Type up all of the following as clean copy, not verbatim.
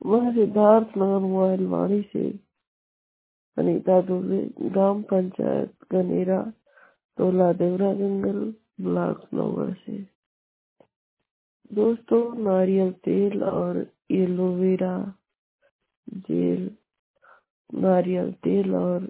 मैं सिद्धार्थ नगर मोबाइल वाणी से अनीता दुबे, ग्राम पंचायत गनेरा, तोला देवरा जंगल, ब्लॉक नौगढ़ से। दोस्तों, नारियल तेल और एलोवेरा जेल, नारियल तेल और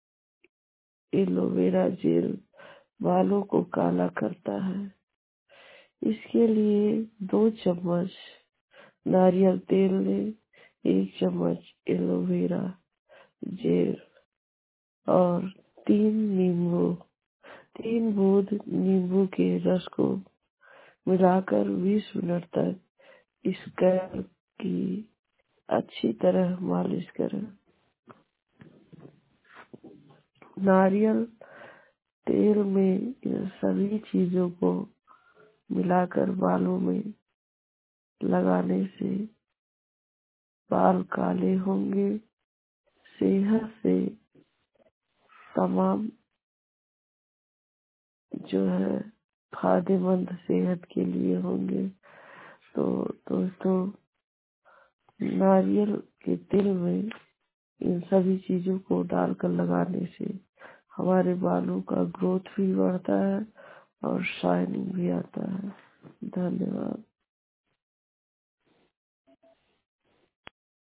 एलोवेरा जेल बालों को काला करता है। इसके लिए 2 चम्मच नारियल तेल लें, 1 चम्मच एलोवेरा जेल और 3 बूंद नींबू के रस को मिलाकर 20 मिनट तक स्कैल्प की अच्छी तरह मालिश करें। नारियल तेल में इन सभी चीजों को मिलाकर बालों में लगाने से बाल काले होंगे। सेहत से तमाम जो है फायदेमंद सेहत के लिए होंगे। तो दोस्तों, नारियल के तेल में इन सभी चीजों को डालकर लगाने से हमारे बालों का ग्रोथ भी बढ़ता है और शाइनिंग भी आता है। धन्यवाद।